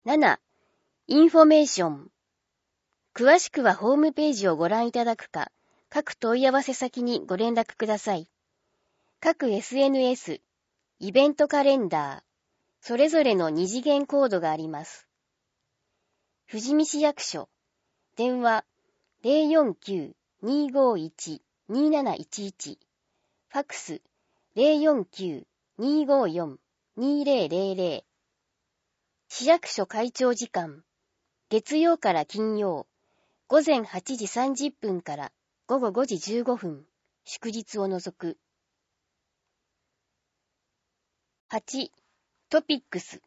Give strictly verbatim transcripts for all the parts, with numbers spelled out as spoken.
なな、インフォメーション。詳しくはホームページをご覧いただくか、各問い合わせ先にご連絡ください。各 エスエヌエス、イベントカレンダー、それぞれの二次元コードがあります。富士見市役所、電話 ゼロよんきゅう にーごーいち にーなないちいち、ファックス ゼロよんきゅう にーごーよん にーぜろぜろぜろ。市役所開庁時間、月曜から金曜、午前はちじさんじゅっぷんから午後ごじじゅうごふん、祝日を除く。はち、トピックス。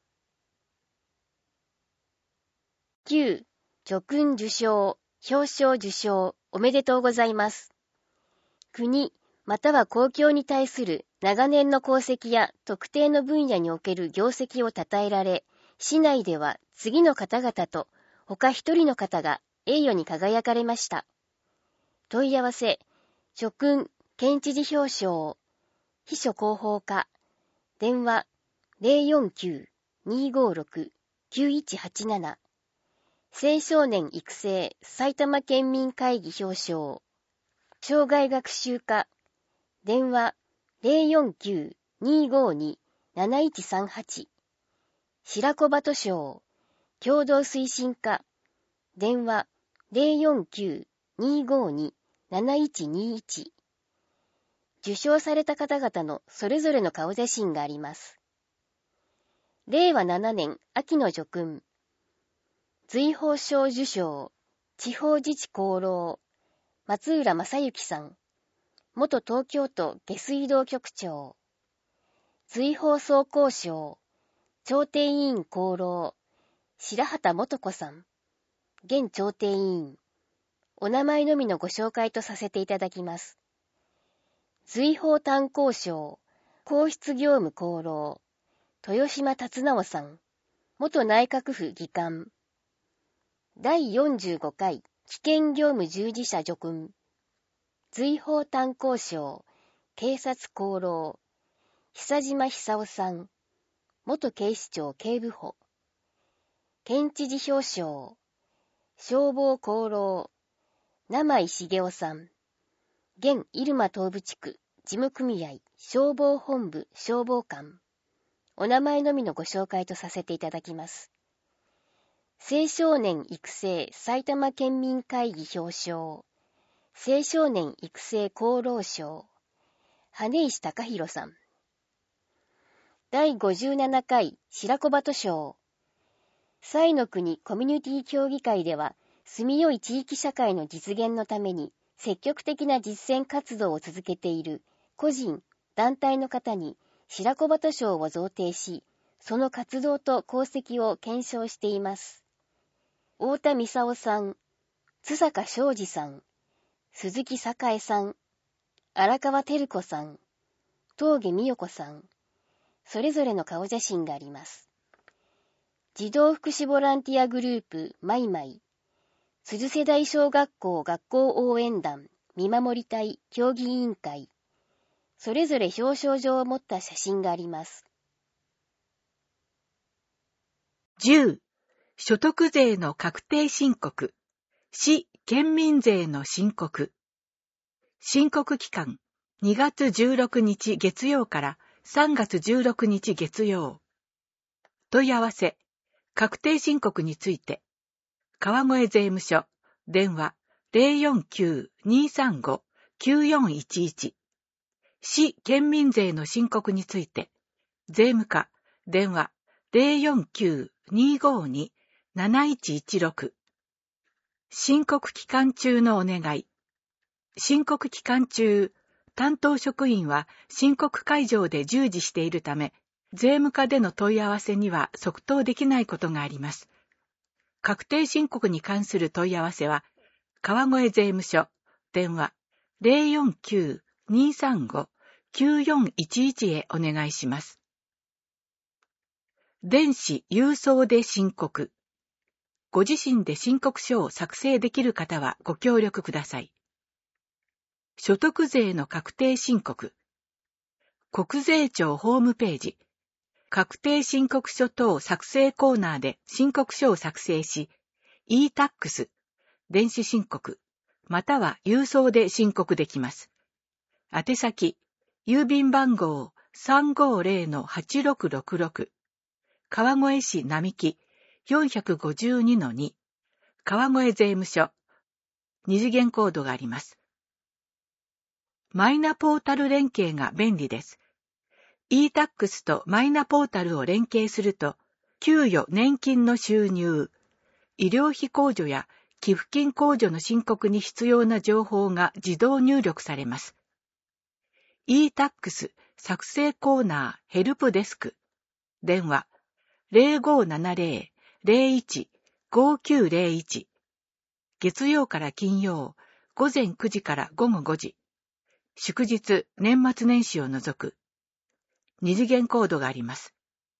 きゅう、叙勲受章、表彰受章、おめでとうございます。国、または公共に対する長年の功績や特定の分野における業績を称えられ、市内では次の方々と他一人の方が栄誉に輝かれました。問い合わせ、叙勲、県知事表彰、秘書広報課、電話 ゼロよんきゅう にーごーろく きゅういちはちなな、青少年育成埼玉県民会議表彰、障害学習課、電話 ゼロよんきゅう にーごーに なないちさんはち、白子鳩賞、共同推進課、電話 ゼロよんきゅう にーごーに なないちにいち。受賞された方々のそれぞれの顔写真があります。れいわななねん秋の叙勲、瑞宝賞受賞、地方自治功労、松浦正幸さん、元東京都下水道局長。瑞宝総工賞、調停委員功労、白畑元子さん、現調停委員。お名前のみのご紹介とさせていただきます。瑞宝炭鉱賞、皇室業務功労、豊島達直さん、元内閣府議官。だいよんじゅうごかい危険業務従事者叙勲、瑞宝炭鉱賞、警察功労、久島久夫さん、元警視庁警部補。県知事表彰、消防功労、生井茂雄さん、現入間東部地区事務組合消防本部消防官。お名前のみのご紹介とさせていただきます。青少年育成埼玉県民会議表彰、青少年育成功労賞、羽石貴弘さん。だいごじゅうななかい白子鳩賞、彩の国コミュニティ協議会では、住みよい地域社会の実現のために積極的な実践活動を続けている個人、団体の方に白子鳩賞を贈呈し、その活動と功績を検証しています。太田美沙夫さん、津坂昌司さん、鈴木栄さん、荒川照子さん、峠美代子さん、それぞれの顔写真があります。児童福祉ボランティアグループマイマイ、鶴世代小学校学校応援団見守り隊協議委員会、それぞれ表彰状を持った写真があります。 じゅう、所得税の確定申告、市・県民税の申告。申告期間、にがつじゅうろくにち月曜からさんがつじゅうろくにち月曜。問い合わせ、確定申告について、川越税務署、電話 ゼロよんきゅう にーさんご きゅうよんいちいち。市・県民税の申告について、税務課、電話 ゼロよんきゅう にーごーに なないちいちろく。申告期間中のお願い。申告期間中、担当職員は申告会場で従事しているため、税務課での問い合わせには即答できないことがあります。確定申告に関する問い合わせは、川越税務署、電話 ゼロよんきゅう にーさんご きゅうよんいちいち へお願いします。電子郵送で申告。ご自身で申告書を作成できる方はご協力ください。所得税の確定申告。国税庁ホームページ、 確定申告書等作成コーナーで申告書を作成し、イータックス、電子申告、または郵送で申告できます。宛先、郵便番号 さんごーぜろのはちろくろくろく、川越市並木 よんごにのに、川越税務署、二次元コードがあります。マイナポータル連携が便利です。イータックス とマイナポータルを連携すると、給与・年金の収入、医療費控除や寄付金控除の申告に必要な情報が自動入力されます。イータックス 作成コーナーヘルプデスク、電話 ゼロごーななゼロー ゼロいち ごーきゅうゼロいち、月曜から金曜、午前くじから午後ごじ、祝日、年末年始を除く。二次元コードがあります。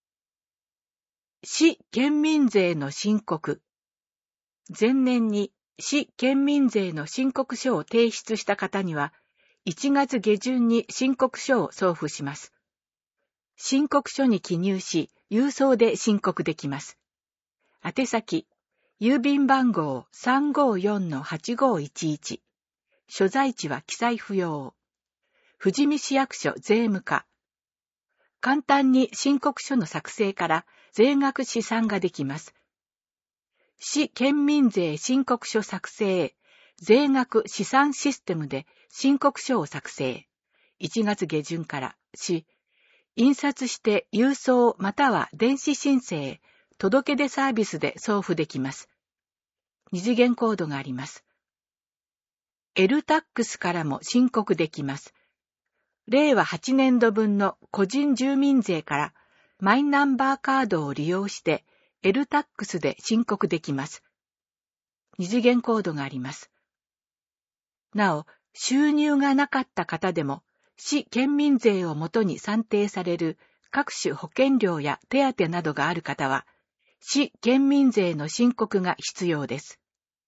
市県民税の申告。前年に市県民税の申告書を提出した方には、いちがつ下旬に申告書を送付します。申告書に記入し、郵送で申告できます。宛先、郵便番号 さんごーよんのはちごーいちいち。所在地は記載不要。富士見市役所税務課。簡単に申告書の作成から税額試算ができます。市県民税申告書作成、税額試算システムで申告書を作成。いちがつ下旬からし、印刷して郵送または電子申請、届け出サービスで送付できます。二次元コードがあります。エルタックス からも申告できます。れいわはちねんどぶんの個人住民税からマイナンバーカードを利用して エルタックス で申告できます。二次元コードがあります。なお、収入がなかった方でも市県民税をもとに算定される各種保険料や手当などがある方は、市県民税の申告が必要です。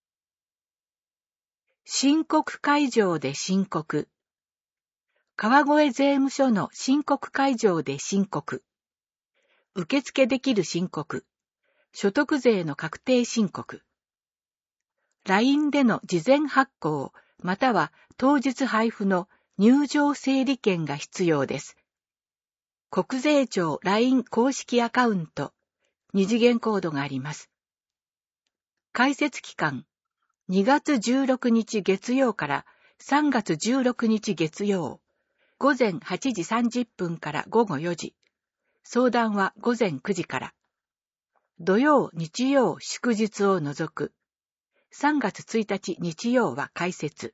申告会場で申告。川越税務署の申告会場で申告。受付できる申告。所得税の確定申告。ライン での事前発行、または当日配布の入場整理券が必要です。国税庁 ライン 公式アカウント、二次元コードがあります。開設期間、にがつじゅうろくにち月曜からさんがつじゅうろくにち月曜。午前はちじさんじゅっぷんから午後よじ。相談は午前くじから。土曜、日曜、祝日を除く。さんがつついたち日曜は開設。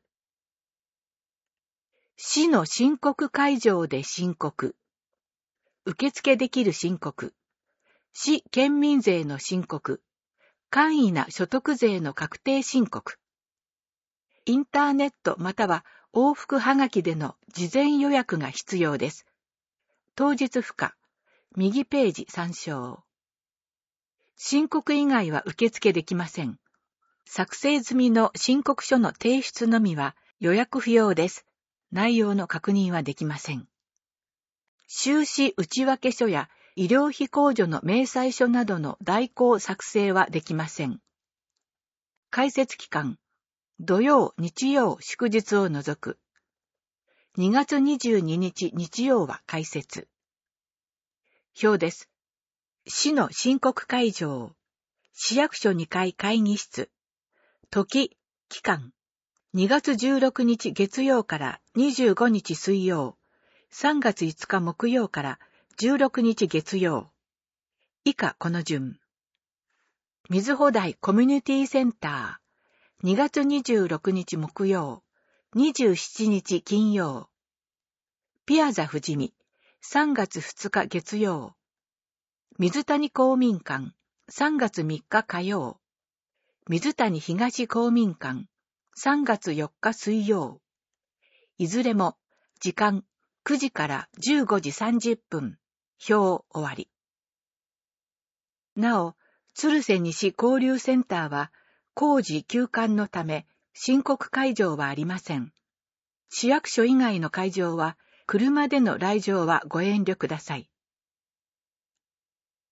市の申告会場で申告。受付できる申告。市県民税の申告。簡易な所得税の確定申告。インターネットまたは往復はがきでの事前予約が必要です。当日付加、右ページ参照。申告以外は受付できません。作成済みの申告書の提出のみは予約不要です。内容の確認はできません。収支内訳書や医療費控除の明細書などの代行作成はできません。開設期間、土曜、日曜、祝日を除く。にがつにじゅうににち日曜は開設。表です。市の申告会場。市役所にかい会議室。時、期間。にがつじゅうろくにち月曜からにじゅうごにち水曜。さんがついつか木曜からじゅうろくにち月曜。以下この順。水穂台コミュニティセンター。にがつにじゅうろくにち木曜。にじゅうしちにち金曜。ピアザ富士見。さんがつふつか月曜。水谷公民館。さんがつみっか火曜。水谷東公民館。さんがつよっか水曜。いずれも時間くじからじゅうごじさんじゅっぷん。表終わり。なお、鶴瀬西交流センターは工事休館のため申告会場はありません。市役所以外の会場は車での来場はご遠慮ください。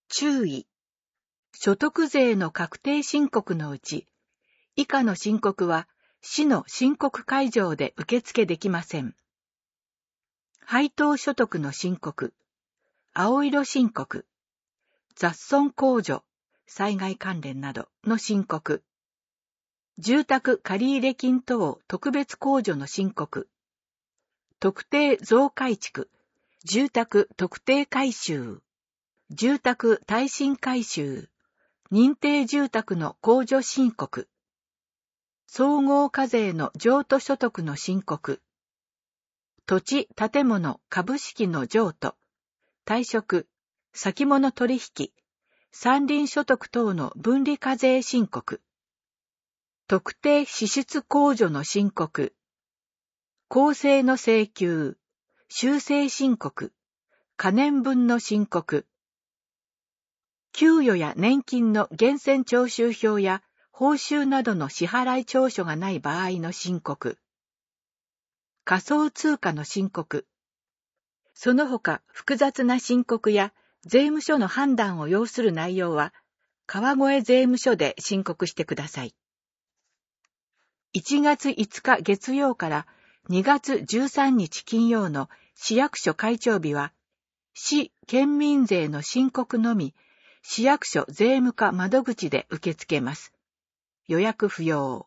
注意。所得税の確定申告のうち、以下の申告は市の申告会場で受付できません。配当所得の申告、青色申告、雑損控除、災害関連などの申告、住宅借入金等特別控除の申告、特定増改築、住宅特定改修、住宅耐震改修、認定住宅の控除申告、総合課税の譲渡所得の申告、土地建物株式の譲渡、退職、先物取引、山林所得等の分離課税申告、特定支出控除の申告、公正の請求、修正申告、可年分の申告、給与や年金の源泉徴収票や報酬などの支払い調書がない場合の申告、仮想通貨の申告、その他複雑な申告や税務署の判断を要する内容は、川越税務署で申告してください。いちがついつか月曜からにがつじゅうさんにち金曜の市役所開庁日は、市県民税の申告のみ、市役所税務課窓口で受け付けます。予約不要。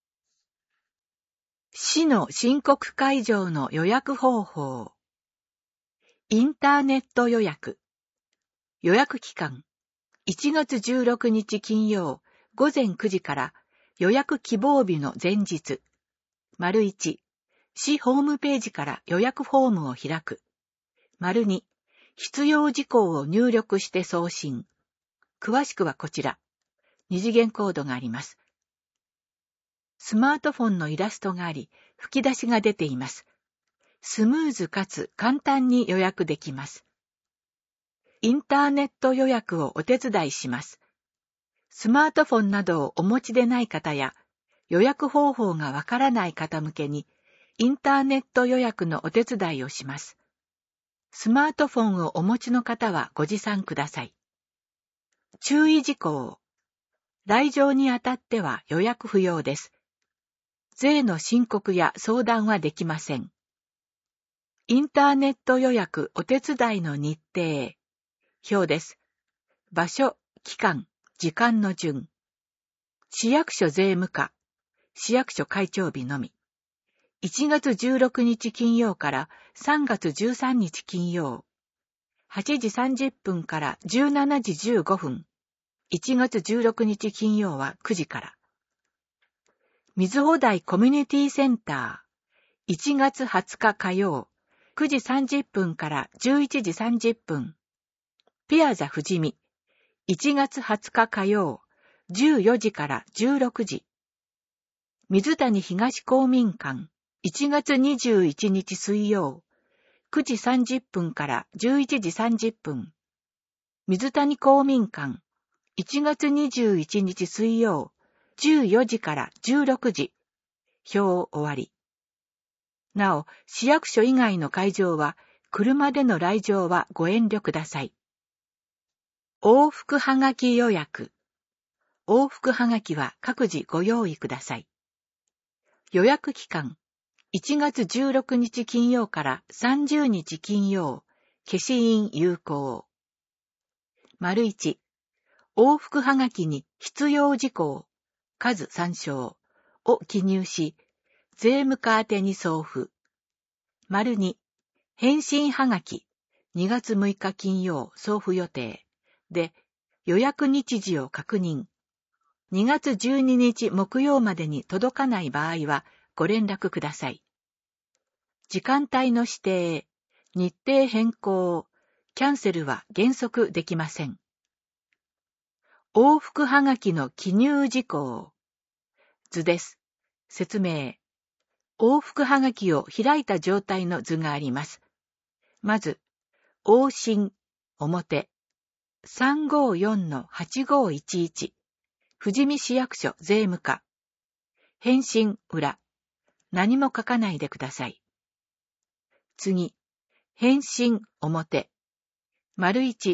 市の申告会場の予約方法。インターネット予約。予約期間。いちがつじゅうろくにち金曜ごぜんくじから予約希望日の前日。丸いち、市ホームページから予約フォームを開く。丸に、必要事項を入力して送信。詳しくはこちら。二次元コードがあります。スマートフォンのイラストがあり、吹き出しが出ています。スムーズかつ簡単に予約できます。インターネット予約をお手伝いします。スマートフォンなどをお持ちでない方や、予約方法がわからない方向けに、インターネット予約のお手伝いをします。スマートフォンをお持ちの方はご持参ください。注意事項。来場にあたっては予約不要です。税の申告や相談はできません。インターネット予約お手伝いの日程。表です。場所、期間、時間の順。市役所税務課、市役所開庁日のみ。いちがつじゅうろくにち金曜からさんがつじゅうさんにち金曜。はちじさんじゅっぷんからじゅうしちじじゅうごふん。いちがつじゅうろくにち金曜はくじから。水穂台コミュニティセンター。いちがつはつか火曜。くじさんじゅっぷんからじゅういちじさんじゅっぷん。ピアザ富士見。いちがつはつか火曜。じゅうよじからじゅうろくじ。水谷東公民館。いちがつにじゅういちにち水曜。くじさんじゅっぷんからじゅういちじさんじゅっぷん。水谷公民館。いちがつにじゅういちにち水曜。じゅうよじからじゅうろくじ。表終わり。なお、市役所以外の会場は、車での来場はご遠慮ください。往復はがき予約。往復はがきは各自ご用意ください。予約期間。いちがつじゅうろくにち金曜からさんじゅうにち金曜。消印有効。丸いち。往復はがきに必要事項、数参照を記入し、税務課宛てに送付。丸に、返信はがき、にがつむいか金曜送付予定で、予約日時を確認。にがつじゅうににち木曜までに届かない場合はご連絡ください。時間帯の指定、日程変更、キャンセルは原則できません。往復はがきの記入事項。図です。説明。往復はがきを開いた状態の図があります。まず、往診、表、さんごよんのはちごいちいち、富士見市役所税務課。返信、裏。何も書かないでください。次、返信、表。丸いち、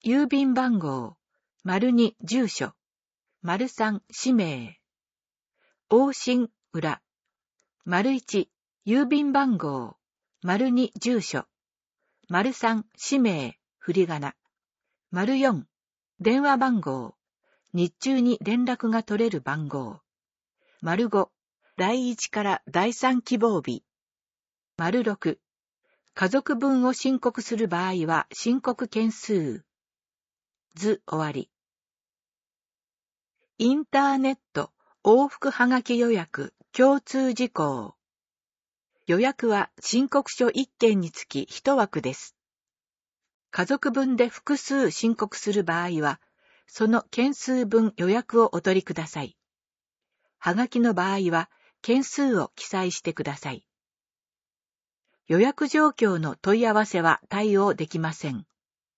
郵便番号、丸に住所、丸さん氏名。往診裏、丸いち郵便番号、丸に住所、丸さん氏名、振り仮名。丸よん電話番号、日中に連絡が取れる番号。丸ごだいいちからだいさん希望日。丸ろく家族分を申告する場合は申告件数。図終わり。インターネット往復はがき予約共通事項。予約は申告書いっけんにつきいち枠です。家族分で複数申告する場合は、その件数分予約をお取りください。はがきの場合は、件数を記載してください。予約状況の問い合わせは対応できません。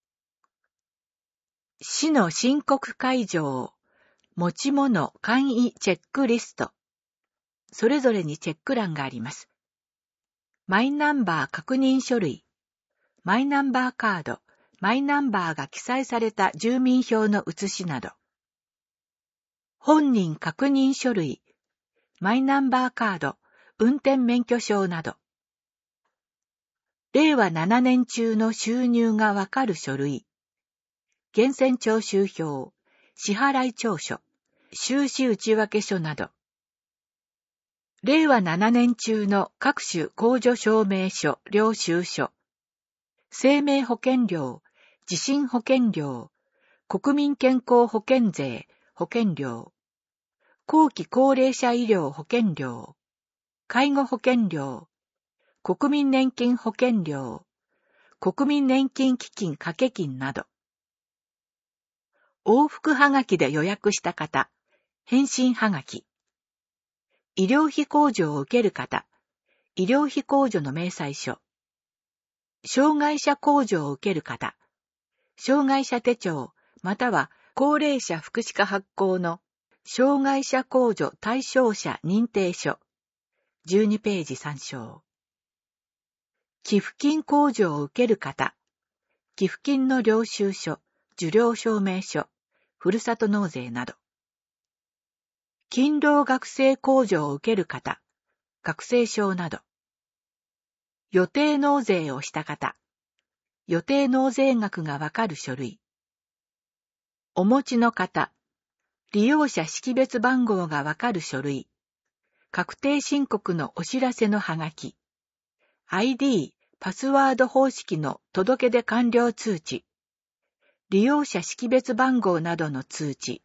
市の申告会場、持ち物簡易チェックリスト。それぞれにチェック欄があります。マイナンバー確認書類、マイナンバーカード、マイナンバーが記載された住民票の写しなど。本人確認書類、マイナンバーカード、運転免許証など。れいわななねん中の収入がわかる書類。源泉徴収票、支払い調書、収支内訳書など。れいわななねん中の各種控除証明書、領収書。生命保険料、地震保険料、国民健康保険税、保険料、後期高齢者医療保険料、介護保険料、国民年金保険料、国民年金基金掛け金など。往復はがきで予約した方、返信はがき。医療費控除を受ける方、医療費控除の明細書。障害者控除を受ける方、障害者手帳、または高齢者福祉課発行の障害者控除対象者認定書。じゅうにページ参照。寄付金控除を受ける方、寄付金の領収書、受領証明書、ふるさと納税など。勤労学生控除を受ける方、学生証など。予定納税をした方、予定納税額がわかる書類。お持ちの方、利用者識別番号がわかる書類。確定申告のお知らせのはがき。アイディー、パスワード方式の届け出完了通知。利用者識別番号などの通知。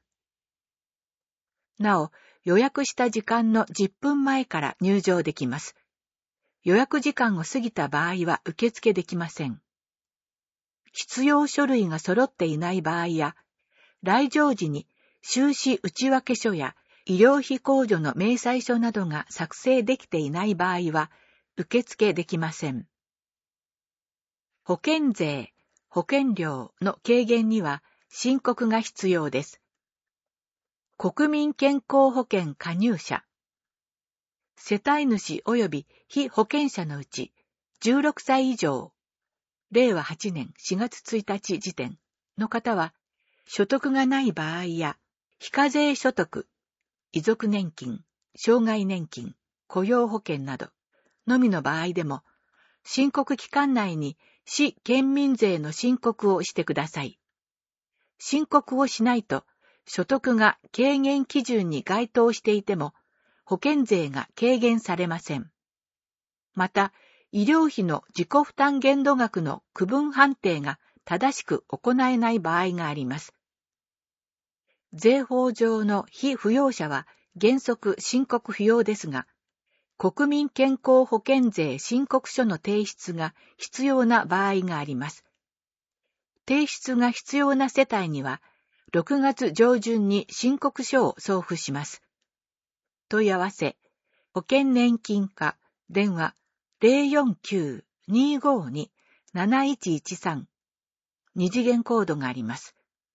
なお、予約した時間のじゅっぷんまえから入場できます。予約時間を過ぎた場合は受付できません。必要書類が揃っていない場合や、来場時に収支内訳書や医療費控除の明細書などが作成できていない場合は受付できません。保険税、保険料の軽減には申告が必要です。国民健康保険加入者、世帯主及び被保険者のうちじゅうろくさい以上、れいわはちねんしがつついたち時点の方は、所得がない場合や、非課税所得、遺族年金、障害年金、雇用保険などのみの場合でも、申告期間内に市県民税の申告をしてください。申告をしないと、所得が軽減基準に該当していても、保険税が軽減されません。また、医療費の自己負担限度額の区分判定が正しく行えない場合があります。税法上の被扶養者は原則申告不要ですが、国民健康保険税申告書の提出が必要な場合があります。提出が必要な世帯には、ろくがつ上旬に申告書を送付します。問い合わせ、保険年金課、電話 ゼロよんきゅう にーごーに なないちいちさん、二次元コードがあります。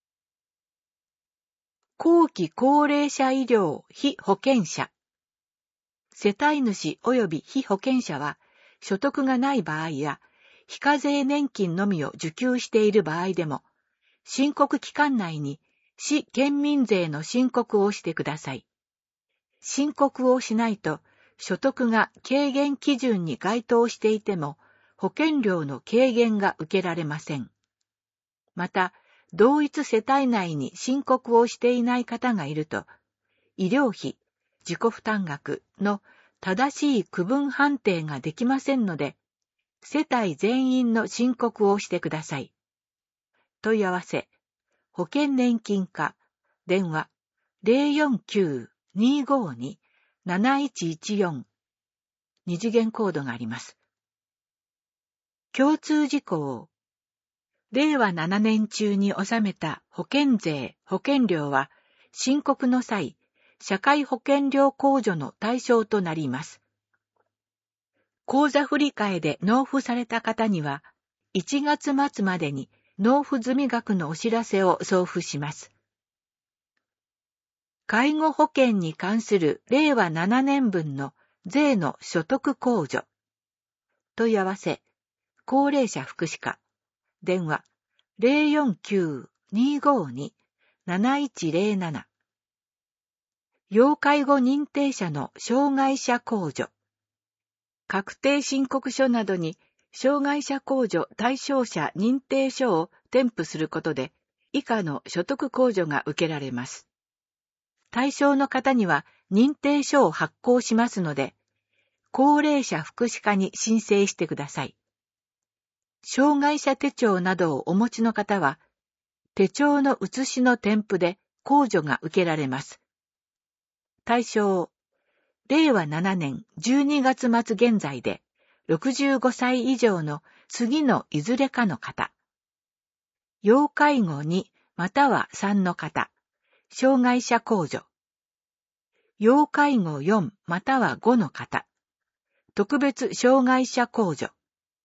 後期高齢者医療被保険者。世帯主及び被保険者は、所得がない場合や、非課税年金のみを受給している場合でも、 申告期間内に市県民税の申告をしてください。申告をしないと、所得が軽減基準に該当していても、保険料の軽減が受けられません。また、同一世帯内に申告をしていない方がいると、医療費、自己負担額の正しい区分判定ができませんので、世帯全員の申告をしてください。問い合わせ、保険年金課、電話 ゼロよんきゅう にーごーに なないちいちよん、二次元コードがあります。共通事項。れいわななねん中に納めた保険税、保険料は、申告の際、社会保険料控除の対象となります。口座振替で納付された方には、いちがつ末までに納付済み額のお知らせを送付します。介護保険に関するれいわななねん分の税の所得控除。問い合わせ、高齢者福祉課。電話 ゼロよんきゅう にーごーに なないちゼロなな。要介護認定者の障害者控除。確定申告書などに障害者控除対象者認定書を添付することで、以下の所得控除が受けられます。対象の方には認定書を発行しますので、高齢者福祉課に申請してください。障害者手帳などをお持ちの方は、手帳の写しの添付で控除が受けられます。対象、れいわななねんじゅうにがつ末現在でろくじゅうごさい以上の次のいずれかの方。要介護にまたはさんの方、障害者控除。要介護よんまたはごの方、特別障害者控除。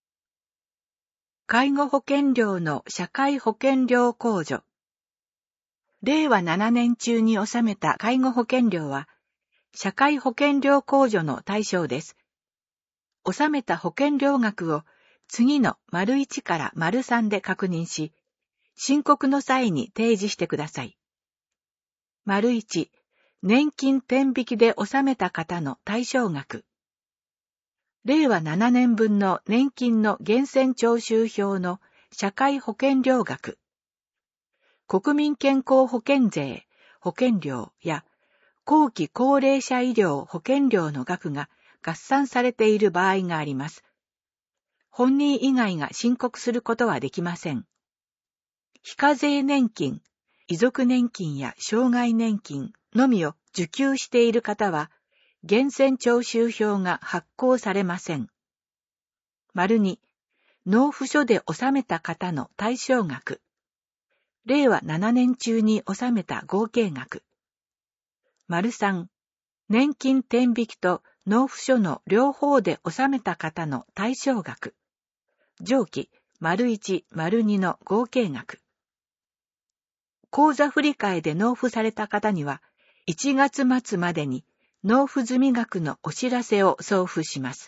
介護保険料の社会保険料控除。れいわななねん中に納めた介護保険料は、社会保険料控除の対象です。納めた保険料額を次の丸いちから丸さんで確認し、申告の際に提示してください。丸いち、年金天引きで納めた方の対象額。れいわななねん分の年金の源泉徴収票の社会保険料額。国民健康保険税、保険料や後期高齢者医療保険料の額が合算されている場合があります。本人以外が申告することはできません。非課税年金、遺族年金や障害年金のみを受給している方は、源泉徴収票が発行されません。丸に、納付書で納めた方の対象額。れいわななねん中に納めた合計額。丸さん、年金天引きと納付書の両方で納めた方の対象額。上記、丸いち、丸にの合計額。口座振替で納付された方には、いちがつ末までに納付済み額のお知らせを送付します。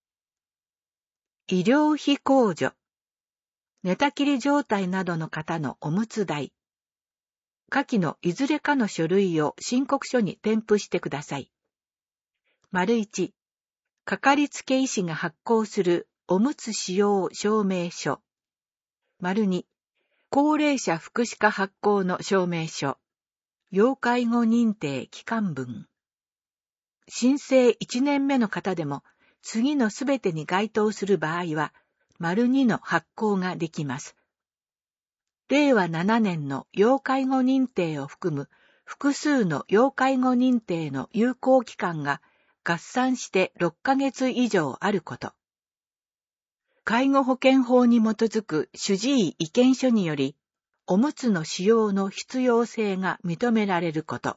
医療費控除。寝たきり状態などの方のおむつ代。下記のいずれかの書類を申告書に添付してください。丸いち、かかりつけ医師が発行するおむつ使用証明書。丸に、高齢者福祉課発行の証明書。要介護認定期間分。申請いちねんめの方でも、次のすべてに該当する場合は、丸にの発行ができます。れいわななねんの要介護認定を含む複数の要介護認定の有効期間が合算してろっかげつ以上あること。介護保険法に基づく主治医意見書により、おむつの使用の必要性が認められること。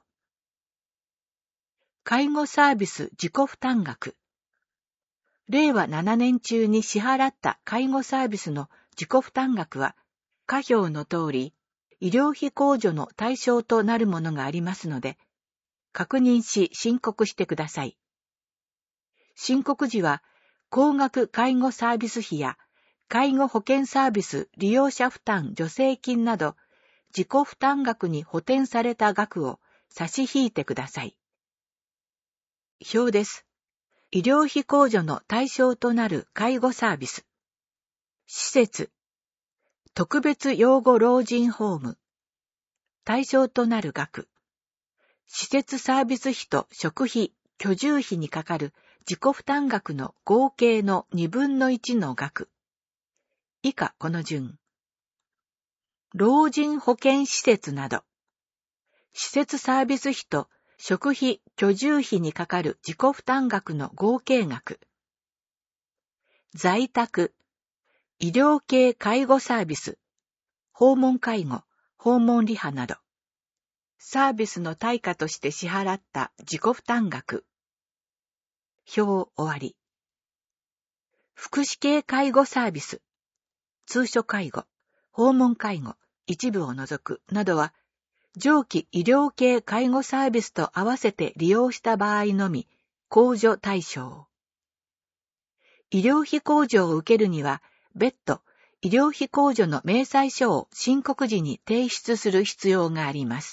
介護サービス自己負担額。れいわななねん中に支払った介護サービスの自己負担額は、下表の通り、医療費控除の対象となるものがありますので、確認し申告してください。申告時は、高額介護サービス費や介護保険サービス利用者負担助成金など自己負担額に補填された額を差し引いてください。表です。医療費控除の対象となる介護サービス。施設。特別養護老人ホーム。対象となる額。施設サービス費と食費、居住費にかかる自己負担額の合計のにぶんのいちの額。以下この順。老人保健施設など。施設サービス費と食費、居住費にかかる自己負担額の合計額。在宅、医療系介護サービス、訪問介護、訪問リハなど。サービスの対価として支払った自己負担額。表終わり。福祉系介護サービス、通所介護、訪問介護、一部を除くなどは、上記医療系介護サービスと合わせて利用した場合のみ、控除対象。医療費控除を受けるには、別途、医療費控除の明細書を申告時に提出する必要があります。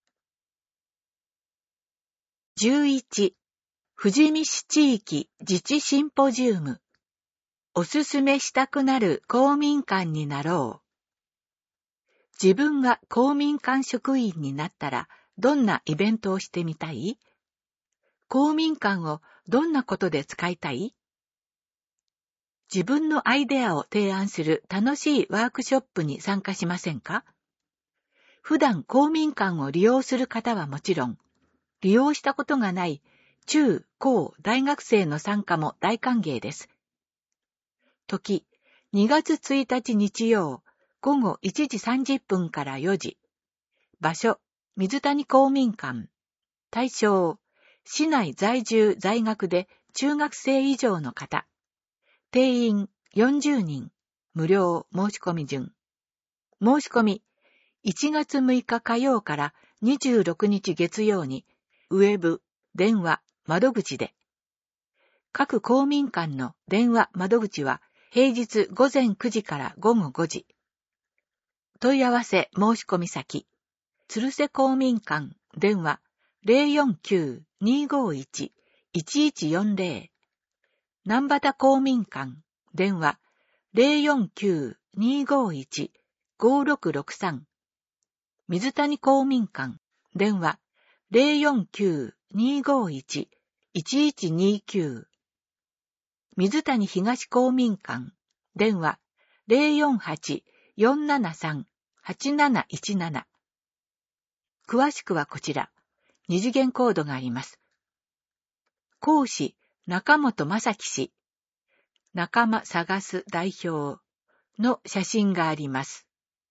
じゅういち、富士見市地域自治シンポジウム。おすすめしたくなる公民館になろう。自分が公民館職員になったらどんなイベントをしてみたい？公民館をどんなことで使いたい？自分のアイデアを提案する楽しいワークショップに参加しませんか？普段公民館を利用する方はもちろん、利用したことがない中高大学生の参加も大歓迎です。時、にがつついたち日曜、ごごいちじさんじゅっぷんからよじ。場所、水谷公民館。対象、市内在住在学で中学生以上の方。定員よんじゅうにん。無料申し込み順。申し込み、いちがつむいか火曜からにじゅうろくにち月曜に、ウェブ、電話、窓口で。各公民館の電話窓口は平日ごぜんくじからごごごじ。問い合わせ申し込み先。鶴瀬公民館電話 ゼロよんきゅう にーごーいち いちいちよんゼロ。南畑公民館電話 ゼロよんきゅう にーごーいち ごろくろくさん。水谷公民館電話 ゼロよんきゅう にーごーいち いちいちにーきゅう。水谷東公民館電話 ゼロよんはち よんななさん はちなないちなな。詳しくはこちら、二次元コードがあります。講師、中本正樹氏、仲間探す代表の写真があります。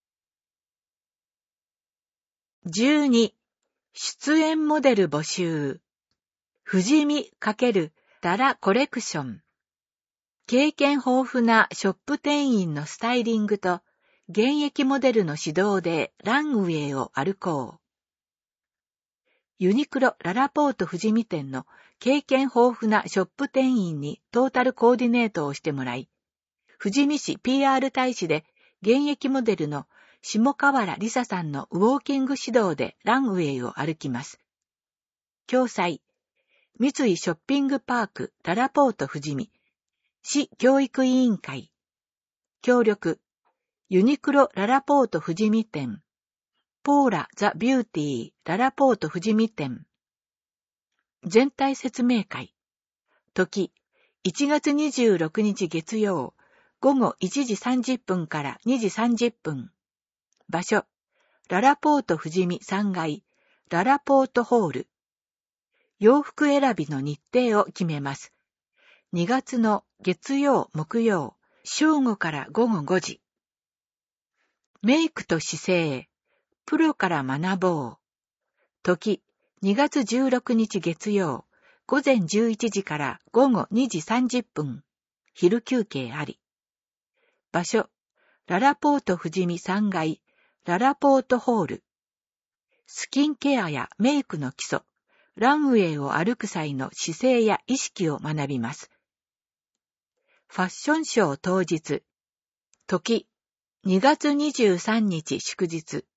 じゅうに、出演モデル募集。富士見×ダラコレクション。経験豊富なショップ店員のスタイリングと、現役モデルの指導でランウェイを歩こう。ユニクロララポート富士見店の経験豊富なショップ店員にトータルコーディネートをしてもらい、富士見市 ピーアール 大使で現役モデルの下河原梨沙さんのウォーキング指導でランウェイを歩きます。共催、三井ショッピングパークララポート富士見、市教育委員会。協力、ユニクロララポート富士見店。ポーラザビューティーララポート富士見店。全体説明会。時、いちがつにじゅうろくにち月曜、ごごいちじさんじゅっぷんからにじさんじゅっぷん。場所、ララポート富士見さんがい、ララポートホール。洋服選びの日程を決めます。にがつの月曜、木曜、正午からごごごじ。メイクと姿勢、プロから学ぼう。時、にがつじゅうろくにち月曜、ごぜんじゅういちじからごごにじさんじゅっぷん、昼休憩あり。場所、ララポート富士見さんがい、ララポートホール。スキンケアやメイクの基礎、ランウェイを歩く際の姿勢や意識を学びます。ファッションショー当日。時、にがつにじゅうさんにち祝日。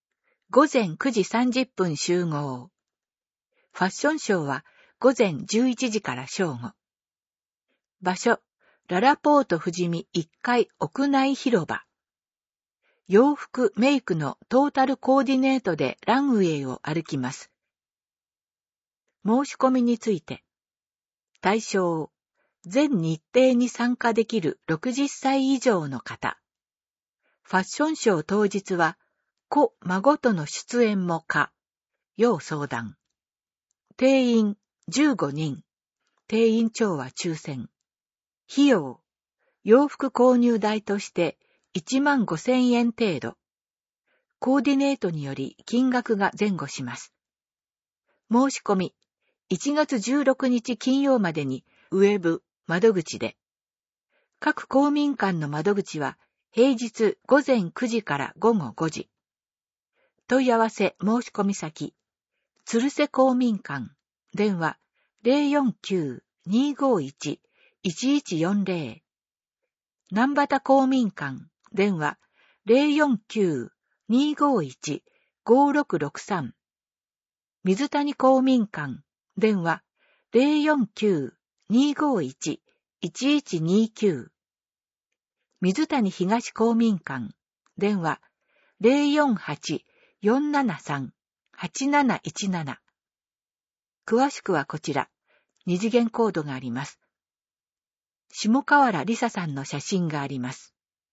午前くじさんじゅっぷん集合。ファッションショーは午前じゅういちじから正午。場所、ララポート富士見いっかい屋内広場。洋服・メイクのトータルコーディネートでランウェイを歩きます。申し込みについて。対象、全日程に参加できるろくじゅっさい以上の方。ファッションショー当日は、子・孫との出演も可。要相談。定員じゅうごにん。定員長は抽選。費用。洋服購入代としていちまんごせんえん程度。コーディネートにより金額が前後します。申し込み。いちがつじゅうろくにち金曜までにウェブ、窓口で。各公民館の窓口は平日午前くじから午後ごじ。問い合わせ申し込み先。鶴瀬公民館。電話 ゼロよんきゅう にーごーいち いちいちよんゼロ。南畑公民館。電話 ゼロよんきゅう にーごーいち ごーろくろくさん。水谷公民館。電話 ゼロよんきゅう にーごーいち いちいちにーきゅう。水谷東公民館。電話 ゼロよんはち よんななさん はちなないちなな。詳しくはこちら、二次元コードがあります。下河原りささんの写真があります。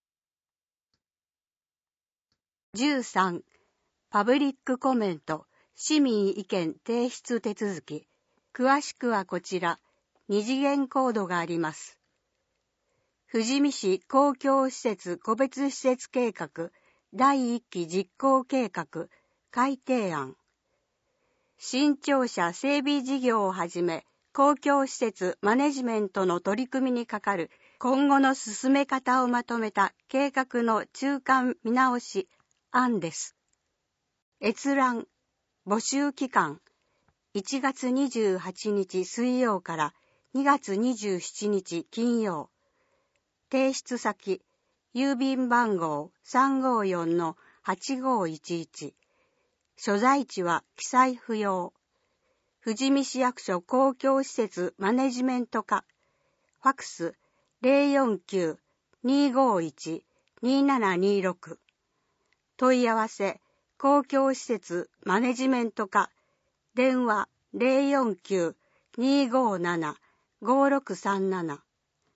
じゅうさん. パブリックコメント、市民意見提出手続き。詳しくはこちら、二次元コードがあります。富士見市公共施設個別施設計画だいいっき実行計画改定案。新庁舎整備事業をはじめ、公共施設マネジメントの取り組みにかかる今後の進め方をまとめた計画の中間見直し案です。閲覧、募集期間、いちがつにじゅうはちにち水曜からにがつにじゅうしちにち金曜。提出先、郵便番号 さんごーよんのはちごーいちいち。所在地は記載不要。富士見市役所公共施設マネジメント課。ファックス ゼロよんきゅう にーごーいち にーななにーろく。問い合わせ、公共施設マネジメント課。電話 ゼロよんきゅう にーごーなな ごーろくさんなな。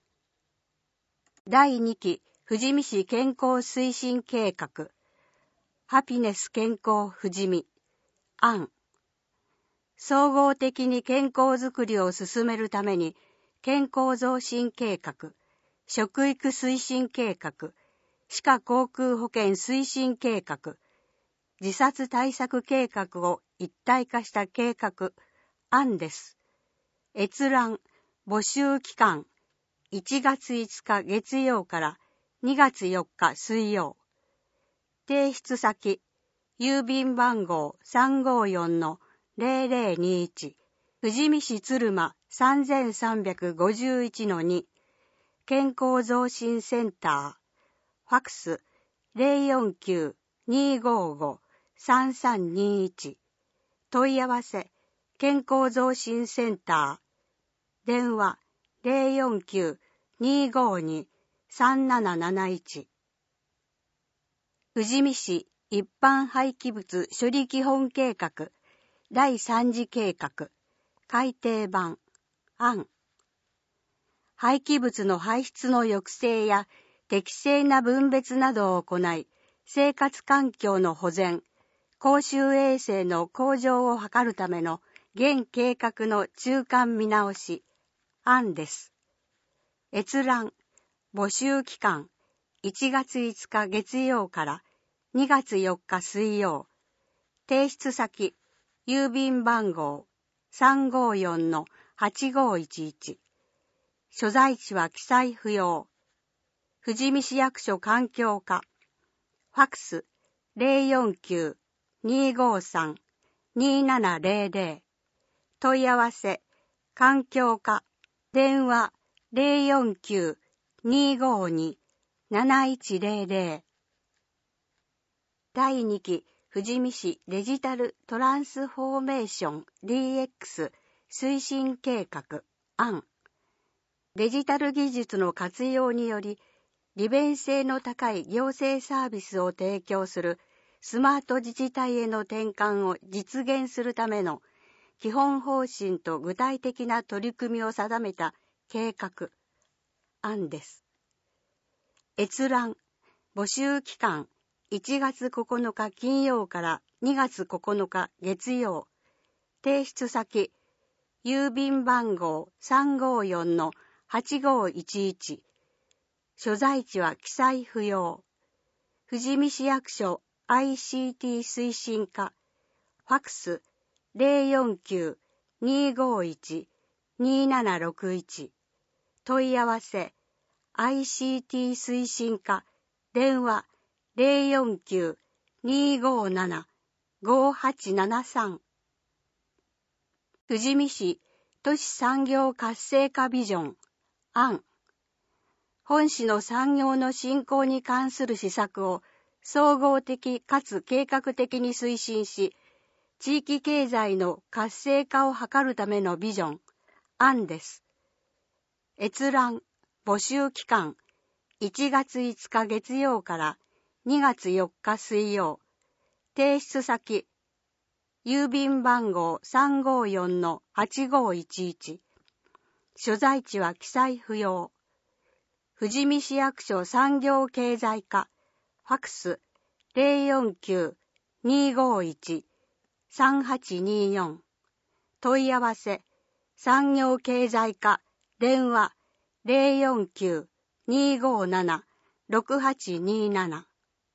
だいにき富士見市健康推進計画。ハピネス健康富士見案。総合的に健康づくりを進めるために、健康増進計画、食育推進計画、歯科航空保険推進計画、自殺対策計画を一体化した計画案です。閲覧、募集期間、いちがついつか月曜からにがつよっか水曜。提出先、郵便番号 さんごーよんのゼロゼロにいち。富士見市鶴間 さんさんごいちのに。健康増進センター。ファックス ゼロよんきゅう にーごーご さんさんにいち。問い合わせ、健康増進センター。電話ゼロよんきゅう にーごーに さんなななないち。富士見市一般廃棄物処理基本計画だいさん次計画改訂版案。廃棄物の排出の抑制や適正な分別などを行い、生活環境の保全、公衆衛生の向上を図るための現計画の中間見直し案です。閲覧、募集期間、いちがついつか月曜からにがつよっか水曜。提出先、郵便番号 さんごーよんのはちごーいちいち。所在地は記載不要。富士見市役所環境課。ファックス ゼロよんきゅう にーごーさん にーななゼロゼロ。問い合わせ、環境課。電話ゼロよんきゅう にーごーに なないちゼロゼロ。だいにき富士見市デジタルトランスフォーメーション ディーエックス 推進計画案。デジタル技術の活用により、利便性の高い行政サービスを提供するスマート自治体への転換を実現するための基本方針と具体的な取り組みを定めた計画案です。閲覧、募集期間いちがつここのか金曜からにがつここのか月曜。提出先、郵便番号 さんごよんのはちごいちいち。所在地は記載不要。富士見市役所 アイシーティー 推進課。ファックス ゼロよんきゅう にーごいち にーななろくいち。問い合わせ アイシーティー 推進課。電話ゼロよんきゅう にーごーなな ごーはちななさん。富士見市都市産業活性化ビジョン案。本市の産業の振興に関する施策を総合的かつ計画的に推進し、地域経済の活性化を図るためのビジョン案です。閲覧、募集期間いちがついつか月曜からにがつよっか水曜。提出先、郵便番号 さんごよんのはちごいちいち。所在地は記載不要。富士見市役所産業経済課。ファックスゼロよんきゅう にーごいち さんはちにーよん。問い合わせ、産業経済課。電話ゼロよんきゅう にーごーなな ろくはちにーなな。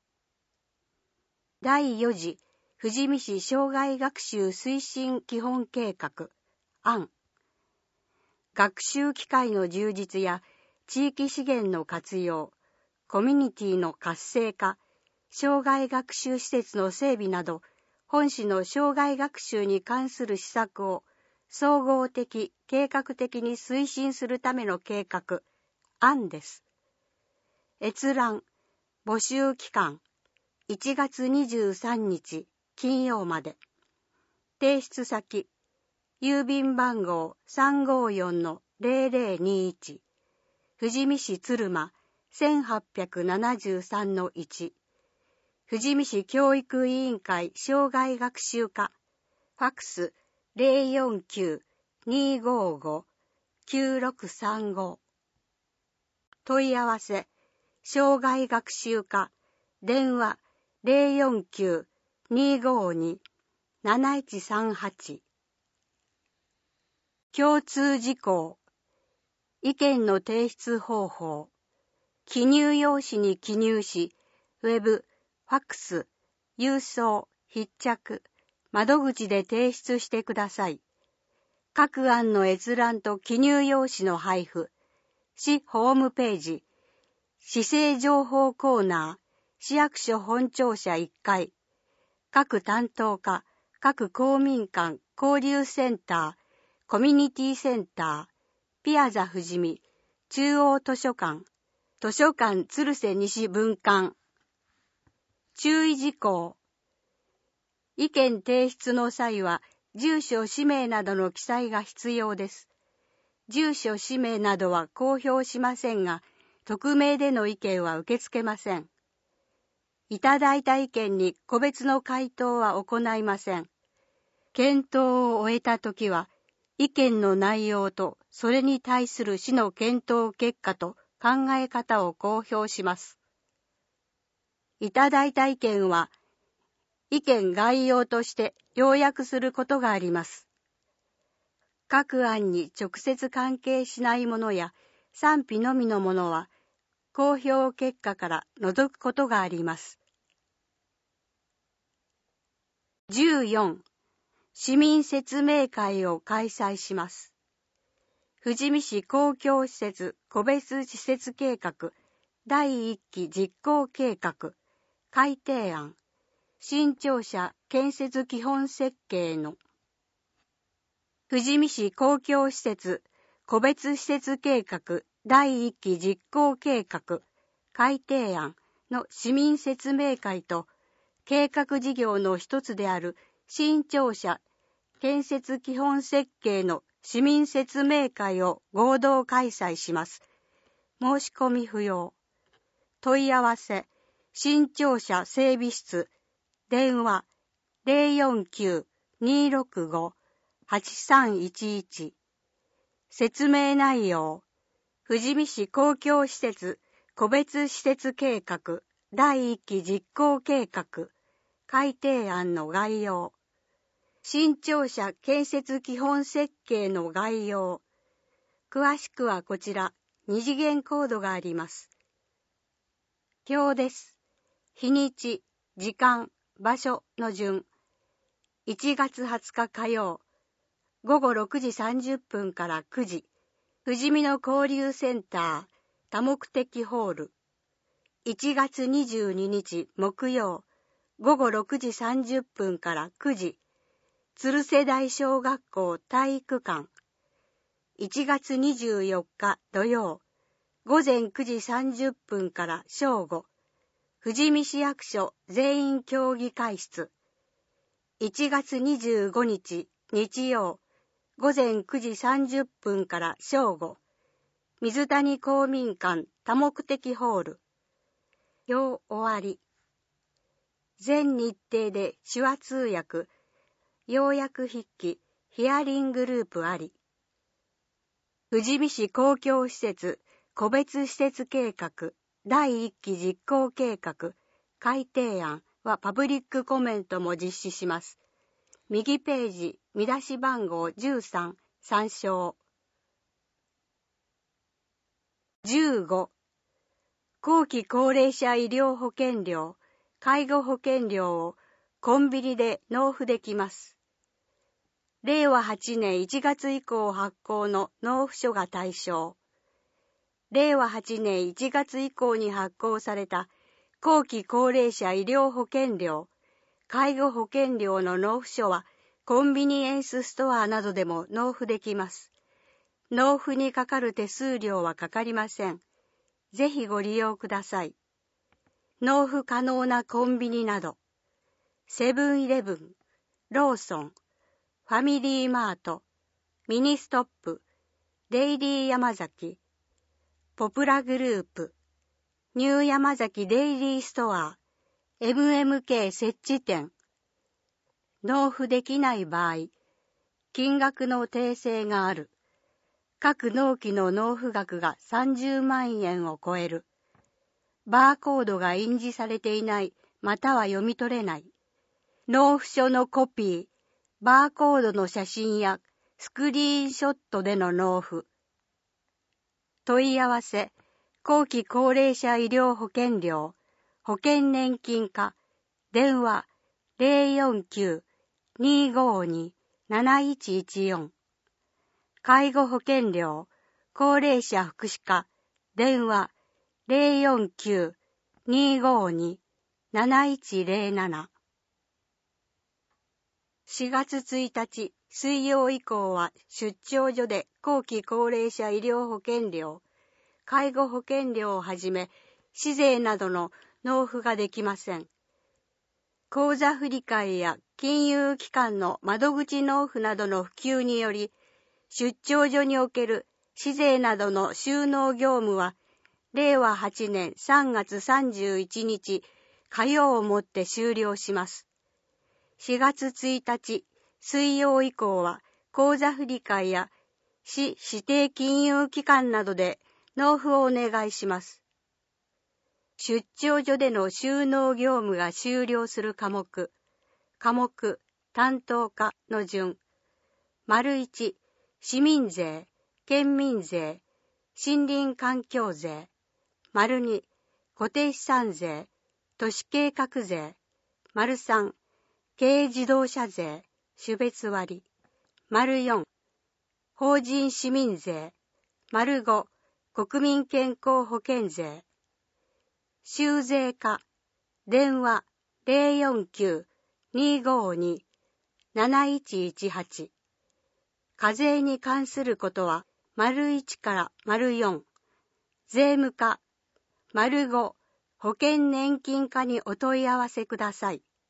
だいよ次富士見市障害学習推進基本計画案。学習機会の充実や地域資源の活用、コミュニティの活性化、障害学習施設の整備など、本市の障害学習に関する施策を総合的、計画的に推進するための計画案です。閲覧、募集期間いちがつにじゅうさんにち金曜まで。提出先、郵便番号 さんごよんのゼロゼロにいち。富士見市鶴間 せんはっぴゃくななじゅうさんのいち。富士見市教育委員会障害学習課。ファックスゼロよんきゅう にーごーご きゅうろくさんご。問い合わせ、障害学習課。電話ゼロよんきゅう にーごーに なないちさんはち。共通事項。意見の提出方法。記入用紙に記入し、ウェブ、ファックス、郵送、筆着、窓口で提出してください。各案の閲覧と記入用紙の配布。市ホームページ。市政情報コーナー。市役所本庁舎いっかい。各担当課、各公民館、交流センター、コミュニティセンター、ピアザ富士見、中央図書館、図書館鶴瀬西分館。注意事項。意見提出の際は、住所氏名などの記載が必要です。住所氏名などは公表しませんが、匿名での意見は受け付けません。いただいた意見に個別の回答は行いません。検討を終えたときは、意見の内容とそれに対する市の検討結果と考え方を公表します。いただいた意見は、意見概要として要約することがあります。各案に直接関係しないものや賛否のみのものは、公表結果から除くことがあります。じゅうよん、市民説明会を開催します。富士見市公共施設個別施設計画だいいっき実行計画改定案新庁舎建設基本設計の富士見市公共施設個別施設計画だいいっき実行計画改定案の市民説明会と計画事業の一つである新庁舎建設基本設計の市民説明会を合同開催します。申し込み不要。問い合わせ、新庁舎整備室、電話 ゼロよんきゅう にーろくご はちさんいちいち。説明内容、富士見市公共施設個別施設計画だいいっき実行計画改定案の概要、新庁舎建設基本設計の概要。詳しくはこちら、二次元コードがあります。表です。日にち、時間、場所の順。いちがつはつか火曜、ごごろくじさんじゅっぷんからくじ、富士見の交流センター、多目的ホール。いちがつにじゅうににち木曜、ごごろくじさんじゅっぷんからくじ、鶴瀬台小学校体育館。いちがつにじゅうよっか土曜、ごぜんくじさんじゅっぷんから正午、富士見市役所全員協議会室。いちがつにじゅうごにち日曜、ごぜんくじさんじゅっぷんから正午、水谷公民館多目的ホール。表終わり。全日程で手話通訳、要約筆記、ヒアリングループあり。富士見市公共施設個別施設計画だいいっき実行計画改定案はパブリックコメントも実施します。右ページ見出し番号じゅうさん参照。じゅうご、後期高齢者医療保険料、介護保険料をコンビニで納付できます。れいわはちねんいちがつ以降発行の納付書が対象。れいわはちねんいちがつ以降に発行された後期高齢者医療保険料、介護保険料の納付書はコンビニエンスストアなどでも納付できます。納付にかかる手数料はかかりません。ぜひご利用ください。納付可能なコンビニなど、セブンイレブン、ローソン、ファミリーマート、ミニストップ、デイリー山崎、ポプラグループ、ニュー山崎デイリーストア、エムエムケー 設置店。納付できない場合、金額の訂正がある。各納期の納付額がさんじゅうまんえんを超える。バーコードが印字されていない、または読み取れない。納付書のコピー、バーコードの写真やスクリーンショットでの納付。問い合わせ、後期高齢者医療保険料、保険年金課、電話 ゼロよんきゅう にーごーに なないちいちよん。介護保険料、高齢者福祉課、電話 ゼロよんきゅう にーごーに なないちゼロなな。しがつついたち水曜以降は出張所で後期高齢者医療保険料、介護保険料をはじめ、市税などの納付ができません。口座振替や金融機関の窓口納付などの普及により、出張所における市税などの収納業務は、れいわはちねんさんがつさんじゅういちにち火曜をもって終了します。しがつついたち水曜以降は口座振替や市指定金融機関などで納付をお願いします。出張所での収納業務が終了する科目、科目、担当課の順。丸いち、市民税、県民税、森林環境税。丸に、固定資産税、都市計画税。丸さん、軽自動車税、種別割。丸よん、法人市民税。丸ご、国民健康保険税。収税課、電話 ゼロよんきゅう にーごーに なないちいちはち。課税に関することは、丸いちから丸よん。税務課、丸ご、保険年金課にお問い合わせください。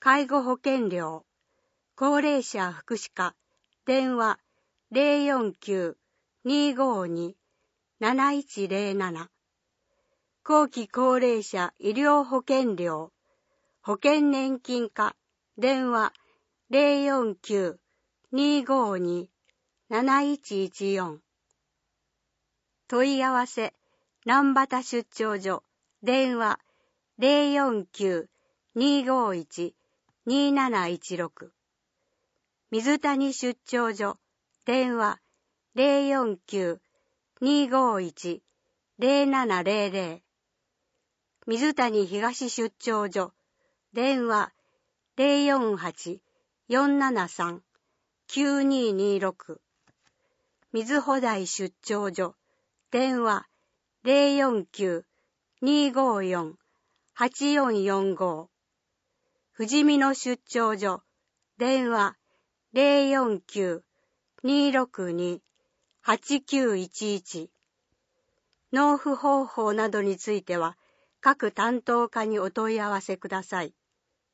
介護保険料、高齢者福祉課、電話 ゼロよんきゅう にーごーに なないちゼロなな。後期高齢者医療保険料、保険年金課、電話 ゼロよんきゅう にーごーに なないちいちよん。問い合わせ、南畑出張所、電話ゼロよんきゅう にーごーいち にーなないちろく。水谷出張所、電話ゼロよんきゅう にーごーいち ゼロななゼロゼロ。水谷東出張所、電話ゼロよんはち よんななさん きゅうにーにーろく。水穂台出張所、電話ゼロよんきゅう にーごーよん はちよんよんご。富士見の出張所、電話ゼロよんきゅう にーろくに はちきゅういちいち。納付方法などについては、各担当課にお問い合わせください。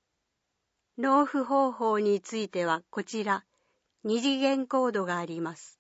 納付方法についてはこちら、二次元コードがあります。